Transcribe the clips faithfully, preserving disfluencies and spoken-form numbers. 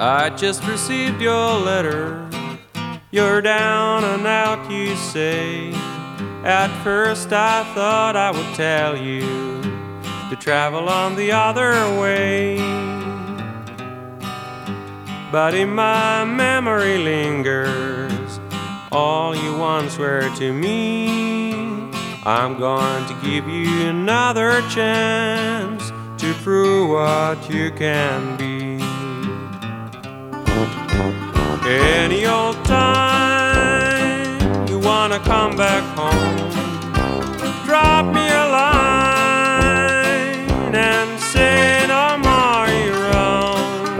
I just received your letter. You're down and out, you say. At first I thought I would tell you to travel on the other way, but in my memory lingers all you once were to me. I'm going to give you another chance to prove what you can be. Any old time you wanna come back home, drop me a line and say no more you're wrong.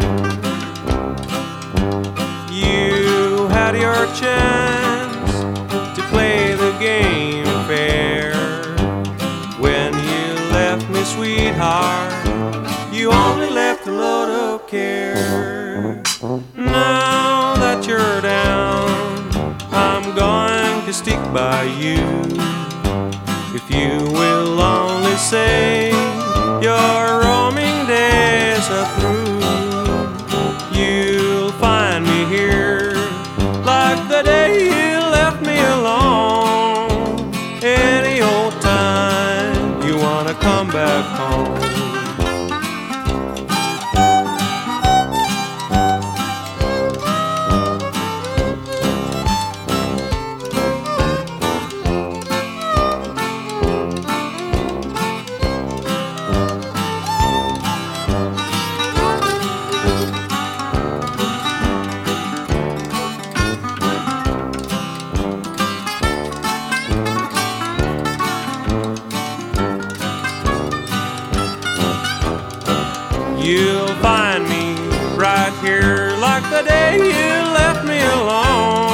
You had your chance to play the game fair. When you left me, sweetheart, you only left a load of care. Now that you're down, I'm going to stick by you. If you will only say your roaming days are through, you'll find me here like the day you left me alone. Any old time you wanna come back home. You'll find me right here like the day you left me alone.